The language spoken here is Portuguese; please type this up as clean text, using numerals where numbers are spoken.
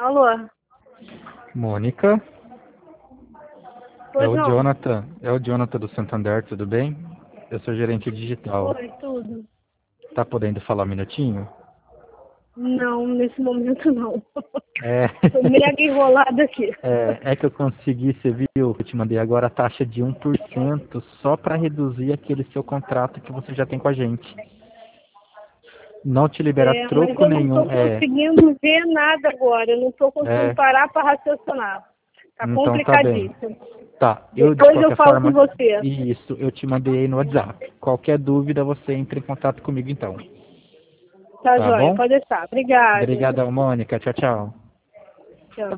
Alô? Mônica, é Pois o não? Jonathan, do Santander, tudo bem? Eu sou gerente digital. Oi, tudo. Tá podendo falar um minutinho? Não, nesse momento não. É, Tô mega enrolada aqui. é que eu consegui, você viu, eu te mandei agora a taxa de 1% só para reduzir aquele seu contrato que você já tem com a gente. Não te libera Mas troco eu não nenhum. tô conseguindo ver nada agora. Eu não tô conseguindo É, parar para raciocinar. Tá então tá bem. complicadíssimo. Tá, eu de Depois eu qualquer falo com forma, você. isso, eu te mandei aí no WhatsApp. Qualquer dúvida você entra em contato comigo então. Tá Tá joia? bom? Pode deixar. Obrigada. Obrigada, Mônica. Tchau, tchau.